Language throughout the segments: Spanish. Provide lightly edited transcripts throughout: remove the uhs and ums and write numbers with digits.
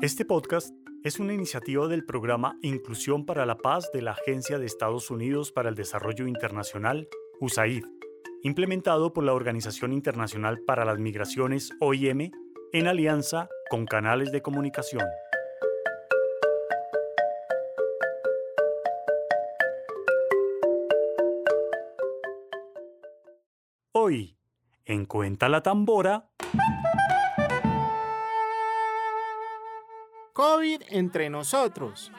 Este podcast es una iniciativa del programa Inclusión para la Paz de la Agencia de Estados Unidos para el Desarrollo Internacional, USAID, implementado por la Organización Internacional para las Migraciones, OIM, en alianza con canales de comunicación. Hoy, en Cuenta la Tambora... COVID entre nosotros.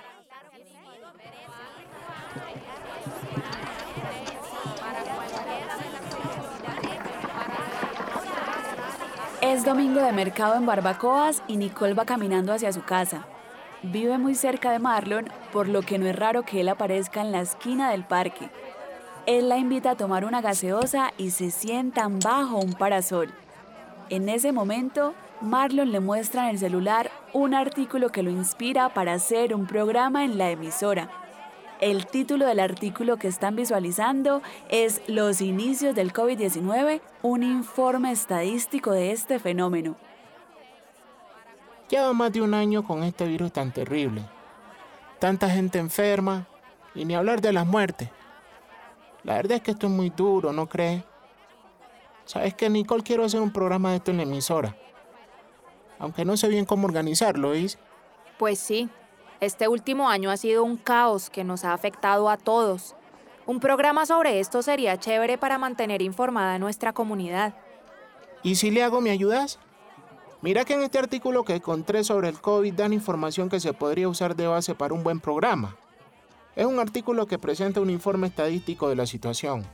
Es domingo de mercado en Barbacoas y Nicole va caminando hacia su casa. Vive muy cerca de Marlon, por lo que no es raro que él aparezca en la esquina del parque. Él la invita a tomar una gaseosa y se sientan bajo un parasol. En ese momento, Marlon le muestra en el celular un artículo que lo inspira para hacer un programa en la emisora. El título del artículo que están visualizando es Los inicios del COVID-19, un informe estadístico de este fenómeno. Lleva más de un año con este virus tan terrible. Tanta gente enferma y ni hablar de las muertes. La verdad es que esto es muy duro, ¿no crees? ¿Sabes qué, Nicole? Quiero hacer un programa de esto en la emisora. Aunque no sé bien cómo organizarlo, ¿oís? Pues sí, este último año ha sido un caos que nos ha afectado a todos. Un programa sobre esto sería chévere para mantener informada a nuestra comunidad. ¿Y si le hago, me ayudas? Mira que en este artículo que encontré sobre el COVID dan información que se podría usar de base para un buen programa. Es un artículo que presenta un informe estadístico de la situación.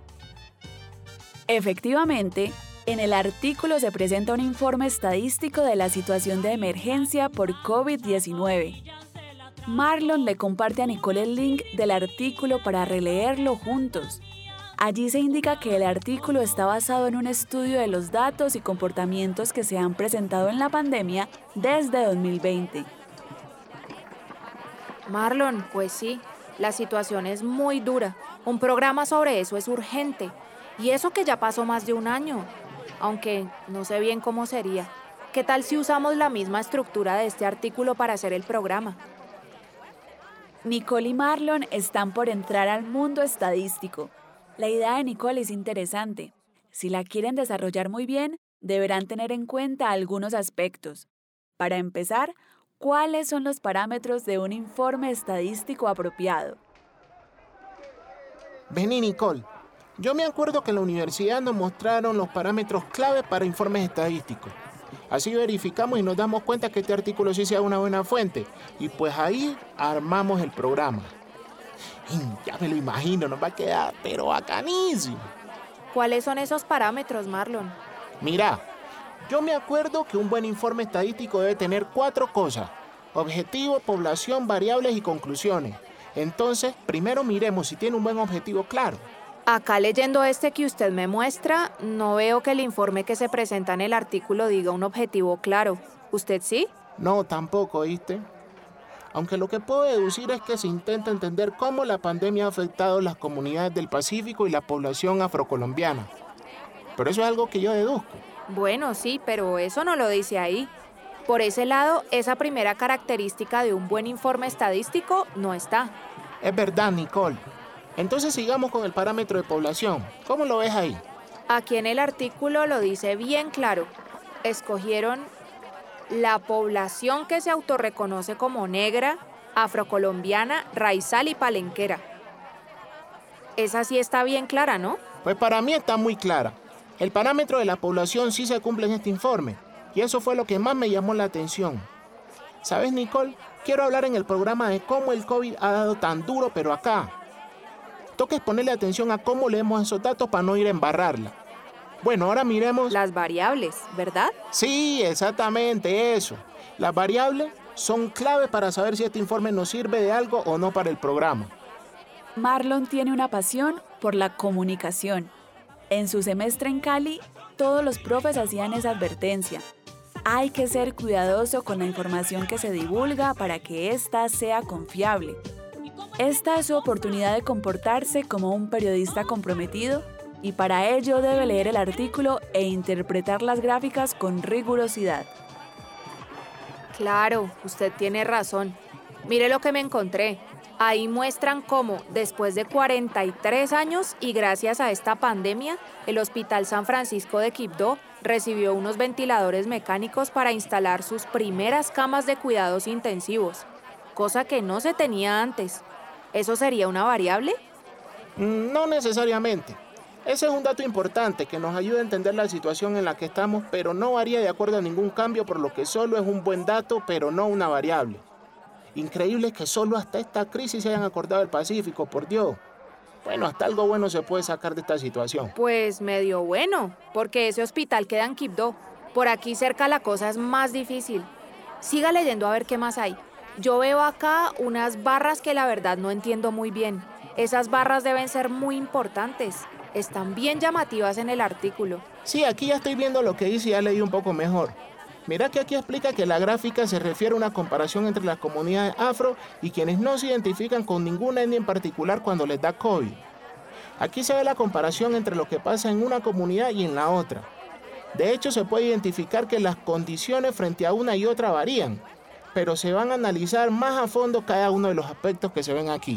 Efectivamente, en el artículo se presenta un informe estadístico de la situación de emergencia por COVID-19. Marlon le comparte a Nicole el link del artículo para releerlo juntos. Allí se indica que el artículo está basado en un estudio de los datos y comportamientos que se han presentado en la pandemia desde 2020. Marlon, pues sí, la situación es muy dura. Un programa sobre eso es urgente. Y eso que ya pasó más de un año. Aunque no sé bien cómo sería. ¿Qué tal si usamos la misma estructura de este artículo para hacer el programa? Nicole y Marlon están por entrar al mundo estadístico. La idea de Nicole es interesante. Si la quieren desarrollar muy bien, deberán tener en cuenta algunos aspectos. Para empezar, ¿cuáles son los parámetros de un informe estadístico apropiado? Vení, Nicole. Yo me acuerdo que en la universidad nos mostraron los parámetros clave para informes estadísticos. Así verificamos y nos damos cuenta que este artículo sí sea una buena fuente. Y pues ahí armamos el programa. Ya me lo imagino, nos va a quedar pero bacanísimo. ¿Cuáles son esos parámetros, Marlon? Mira, yo me acuerdo que un buen informe estadístico debe tener 4 cosas: objetivo, población, variables y conclusiones. Entonces, primero miremos si tiene un buen objetivo claro. Acá leyendo este que usted me muestra, no veo que el informe que se presenta en el artículo diga un objetivo claro. ¿Usted sí? No, tampoco, ¿oíste? Aunque lo que puedo deducir es que se intenta entender cómo la pandemia ha afectado las comunidades del Pacífico y la población afrocolombiana. Pero eso es algo que yo deduzco. Bueno, sí, pero eso no lo dice ahí. Por ese lado, esa primera característica de un buen informe estadístico no está. Es verdad, Nicole. Entonces sigamos con el parámetro de población. ¿Cómo lo ves ahí? Aquí en el artículo lo dice bien claro. Escogieron la población que se autorreconoce como negra, afrocolombiana, raizal y palenquera. Esa sí está bien clara, ¿no? Pues para mí está muy clara. El parámetro de la población sí se cumple en este informe. Y eso fue lo que más me llamó la atención. ¿Sabes, Nicole? Quiero hablar en el programa de cómo el COVID ha dado tan duro, pero acá. Toca ponerle atención a cómo leemos esos datos para no ir a embarrarla. Bueno, ahora miremos... Las variables, ¿verdad? Sí, exactamente eso. Las variables son clave para saber si este informe nos sirve de algo o no para el programa. Marlon tiene una pasión por la comunicación. En su semestre en Cali, todos los profes hacían esa advertencia. Hay que ser cuidadoso con la información que se divulga para que ésta sea confiable. Esta es su oportunidad de comportarse como un periodista comprometido y para ello debe leer el artículo e interpretar las gráficas con rigurosidad. Claro, usted tiene razón. Mire lo que me encontré. Ahí muestran cómo, después de 43 años y gracias a esta pandemia, el Hospital San Francisco de Quibdó recibió unos ventiladores mecánicos para instalar sus primeras camas de cuidados intensivos, cosa que no se tenía antes. ¿Eso sería una variable? No necesariamente. Ese es un dato importante que nos ayuda a entender la situación en la que estamos, pero no varía de acuerdo a ningún cambio, por lo que solo es un buen dato, pero no una variable. Increíble que solo hasta esta crisis se hayan acordado del Pacífico, por Dios. Bueno, hasta algo bueno se puede sacar de esta situación. Pues medio bueno, porque ese hospital queda en Quibdó. Por aquí cerca la cosa es más difícil. Siga leyendo a ver qué más hay. Yo veo acá unas barras que la verdad no entiendo muy bien. Esas barras deben ser muy importantes. Están bien llamativas en el artículo. Sí, aquí ya estoy viendo lo que dice y ya leí un poco mejor. Mira que aquí explica que la gráfica se refiere a una comparación entre las comunidades afro y quienes no se identifican con ninguna etnia en particular cuando les da COVID. Aquí se ve la comparación entre lo que pasa en una comunidad y en la otra. De hecho, se puede identificar que las condiciones frente a una y otra varían, pero se van a analizar más a fondo cada uno de los aspectos que se ven aquí.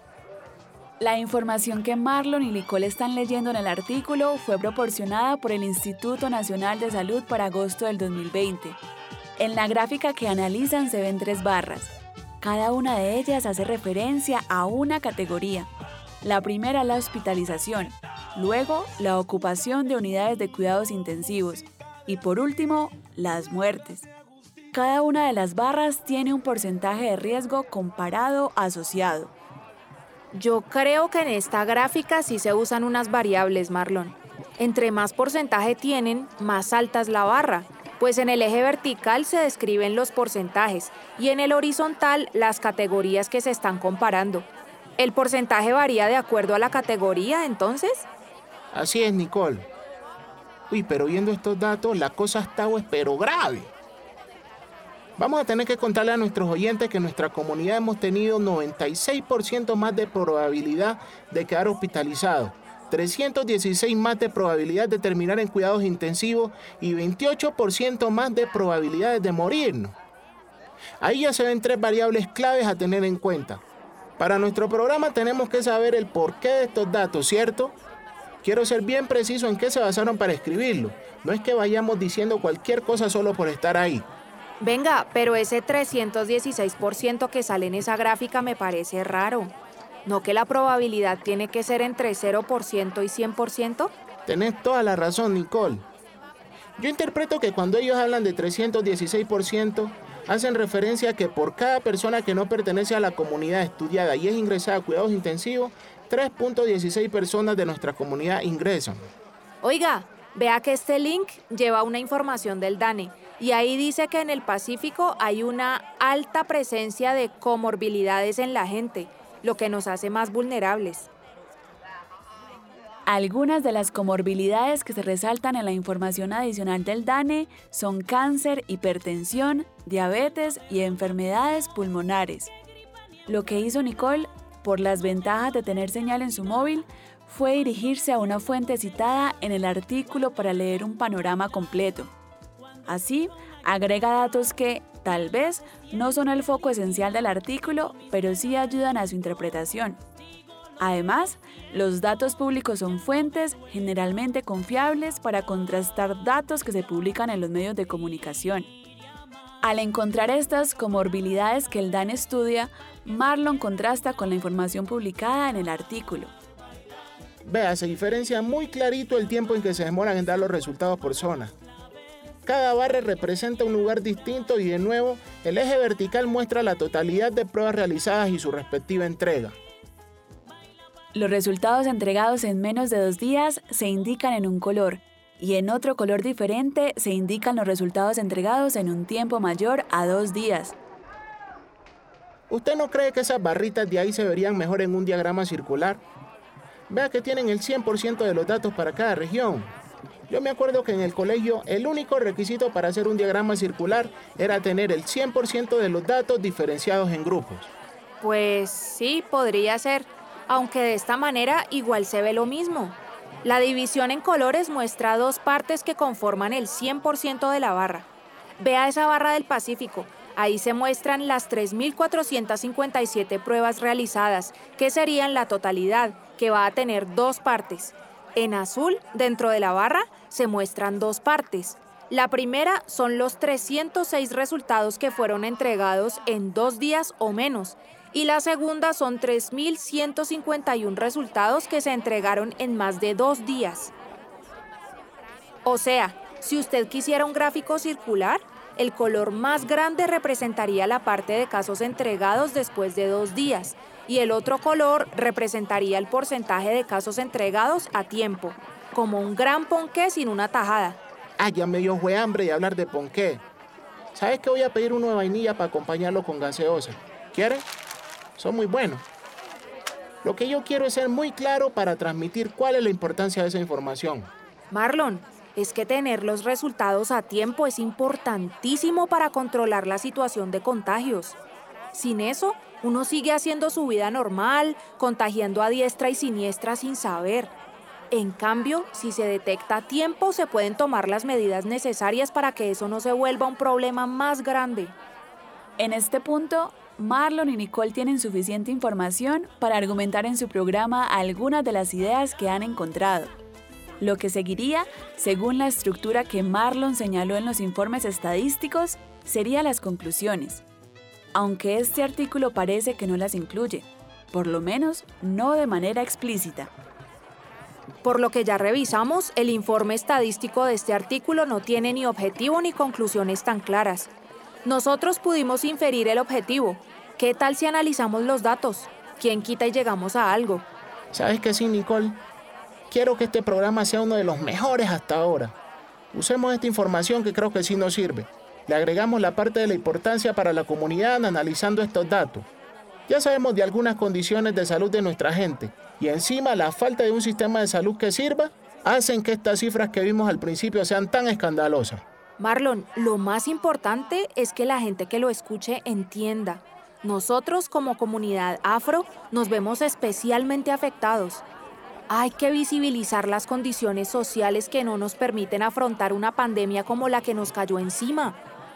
La información que Marlon y Nicole están leyendo en el artículo fue proporcionada por el Instituto Nacional de Salud para agosto del 2020. En la gráfica que analizan se ven 3 barras. Cada una de ellas hace referencia a una categoría. La primera es la hospitalización, luego la ocupación de unidades de cuidados intensivos y por último, las muertes. Cada una de las barras tiene un porcentaje de riesgo comparado asociado. Yo creo que en esta gráfica sí se usan unas variables, Marlon. Entre más porcentaje tienen, más alta es la barra, pues en el eje vertical se describen los porcentajes y en el horizontal las categorías que se están comparando. ¿El porcentaje varía de acuerdo a la categoría, entonces? Así es, Nicole. Uy, pero viendo estos datos, la cosa está pero grave. Vamos a tener que contarle a nuestros oyentes que en nuestra comunidad hemos tenido 96% más de probabilidad de quedar hospitalizados, 316 más de probabilidad de terminar en cuidados intensivos y 28% más de probabilidades de morirnos. Ahí ya se ven 3 variables claves a tener en cuenta. Para nuestro programa tenemos que saber el porqué de estos datos, ¿cierto? Quiero ser bien preciso en qué se basaron para escribirlo. No es que vayamos diciendo cualquier cosa solo por estar ahí. Venga, pero ese 316% que sale en esa gráfica me parece raro. ¿No que la probabilidad tiene que ser entre 0% y 100%? Tenés toda la razón, Nicole. Yo interpreto que cuando ellos hablan de 316%, hacen referencia a que por cada persona que no pertenece a la comunidad estudiada y es ingresada a cuidados intensivos, 3.16 personas de nuestra comunidad ingresan. Oiga, vea que este link lleva una información del DANE y ahí dice que en el Pacífico hay una alta presencia de comorbilidades en la gente, lo que nos hace más vulnerables. Algunas de las comorbilidades que se resaltan en la información adicional del DANE son cáncer, hipertensión, diabetes y enfermedades pulmonares. Lo que hizo Nicole, por las ventajas de tener señal en su móvil, fue dirigirse a una fuente citada en el artículo para leer un panorama completo. Así, agrega datos que, tal vez, no son el foco esencial del artículo, pero sí ayudan a su interpretación. Además, los datos públicos son fuentes generalmente confiables para contrastar datos que se publican en los medios de comunicación. Al encontrar estas comorbilidades que el DANE estudia, Marlon contrasta con la información publicada en el artículo. Vea, se diferencia muy clarito el tiempo en que se demoran en dar los resultados por zona. Cada barra representa un lugar distinto y de nuevo, el eje vertical muestra la totalidad de pruebas realizadas y su respectiva entrega. Los resultados entregados en menos de 2 días se indican en un color y en otro color diferente se indican los resultados entregados en un tiempo mayor a 2 días. ¿Usted no cree que esas barritas de ahí se verían mejor en un diagrama circular? Vea que tienen el 100% de los datos para cada región. Yo me acuerdo que en el colegio el único requisito para hacer un diagrama circular era tener el 100% de los datos diferenciados en grupos. Pues sí, podría ser, aunque de esta manera igual se ve lo mismo. La división en colores muestra 2 partes que conforman el 100% de la barra. Vea esa barra del Pacífico. Ahí se muestran las 3.457 pruebas realizadas, que serían la totalidad, que va a tener 2 partes. En azul, dentro de la barra, se muestran 2 partes. La primera son los 306 resultados que fueron entregados en 2 días o menos, y la segunda son 3.151 resultados que se entregaron en más de 2 días. O sea, si usted quisiera un gráfico circular, el color más grande representaría la parte de casos entregados después de 2 días y el otro color representaría el porcentaje de casos entregados a tiempo, como un gran ponqué sin una tajada. Ah, ya me dio hambre de hablar de ponqué. ¿Sabes que voy a pedir uno de vainilla para acompañarlo con gaseosa? ¿Quieres? Son muy buenos. Lo que yo quiero es ser muy claro para transmitir cuál es la importancia de esa información. Marlon, es que tener los resultados a tiempo es importantísimo para controlar la situación de contagios. Sin eso, uno sigue haciendo su vida normal, contagiando a diestra y siniestra sin saber. En cambio, si se detecta a tiempo, se pueden tomar las medidas necesarias para que eso no se vuelva un problema más grande. En este punto, Marlon y Nicole tienen suficiente información para argumentar en su programa algunas de las ideas que han encontrado. Lo que seguiría, según la estructura que Marlon señaló en los informes estadísticos, serían las conclusiones. Aunque este artículo parece que no las incluye, por lo menos no de manera explícita. Por lo que ya revisamos, el informe estadístico de este artículo no tiene ni objetivo ni conclusiones tan claras. Nosotros pudimos inferir el objetivo. ¿Qué tal si analizamos los datos? ¿Quién quita y llegamos a algo? ¿Sabes qué sí, Nicole? Quiero que este programa sea uno de los mejores hasta ahora. Usemos esta información que creo que sí nos sirve. Le agregamos la parte de la importancia para la comunidad analizando estos datos. Ya sabemos de algunas condiciones de salud de nuestra gente y encima la falta de un sistema de salud que sirva hacen que estas cifras que vimos al principio sean tan escandalosas. Marlon, lo más importante es que la gente que lo escuche entienda. Nosotros como comunidad afro nos vemos especialmente afectados. Hay que visibilizar las condiciones sociales que no nos permiten afrontar una pandemia como la que nos cayó encima.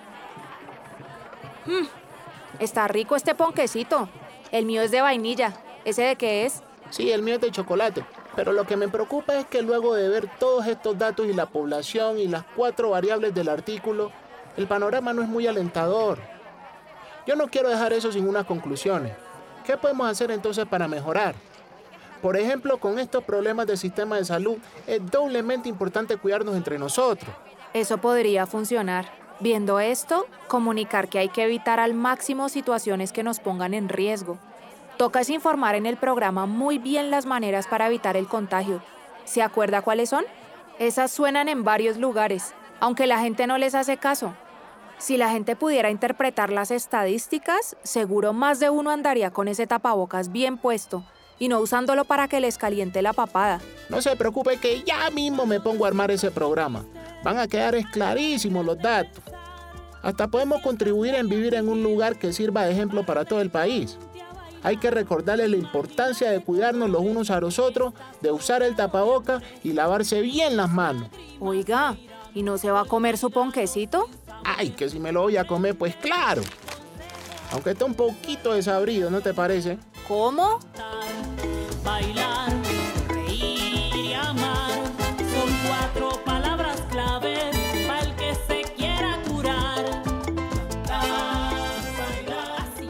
Está rico este ponquecito. El mío es de vainilla. ¿Ese de qué es? Sí, el mío es de chocolate. Pero lo que me preocupa es que luego de ver todos estos datos y la población y las 4 variables del artículo, el panorama no es muy alentador. Yo no quiero dejar eso sin unas conclusiones. ¿Qué podemos hacer entonces para mejorar? Por ejemplo, con estos problemas del sistema de salud, es doblemente importante cuidarnos entre nosotros. Eso podría funcionar. Viendo esto, comunicar que hay que evitar al máximo situaciones que nos pongan en riesgo. Toca es informar en el programa muy bien las maneras para evitar el contagio. ¿Se acuerda cuáles son? Esas suenan en varios lugares, aunque la gente no les hace caso. Si la gente pudiera interpretar las estadísticas, seguro más de uno andaría con ese tapabocas bien puesto y no usándolo para que les caliente la papada. No se preocupe que ya mismo me pongo a armar ese programa. Van a quedar clarísimos los datos. Hasta podemos contribuir en vivir en un lugar que sirva de ejemplo para todo el país. Hay que recordarles la importancia de cuidarnos los unos a los otros, de usar el tapabocas y lavarse bien las manos. Oiga, ¿y no se va a comer su ponquecito? Ay, que si me lo voy a comer, pues claro. Aunque está un poquito desabrido, ¿no te parece? ¿Cómo? Bailar, reír y amar son 4 palabras claves para el que se quiera curar. Cantar, bailar, así.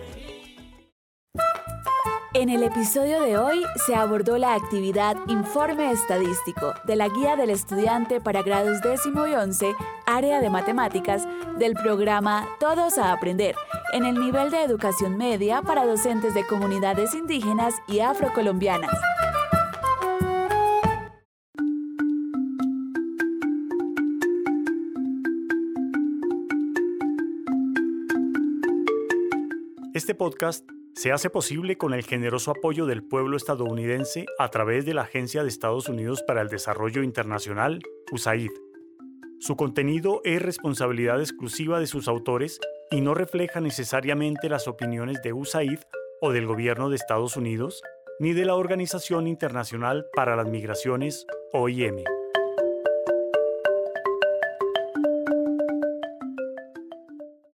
En el episodio de hoy se abordó la actividad Informe Estadístico de la Guía del Estudiante para grados 10º y 11, área de matemáticas, del programa Todos a Aprender, en el nivel de educación media para docentes de comunidades indígenas y afrocolombianas. Este podcast se hace posible con el generoso apoyo del pueblo estadounidense a través de la Agencia de Estados Unidos para el Desarrollo Internacional, USAID. Su contenido es responsabilidad exclusiva de sus autores y no refleja necesariamente las opiniones de USAID o del Gobierno de Estados Unidos, ni de la Organización Internacional para las Migraciones, OIM.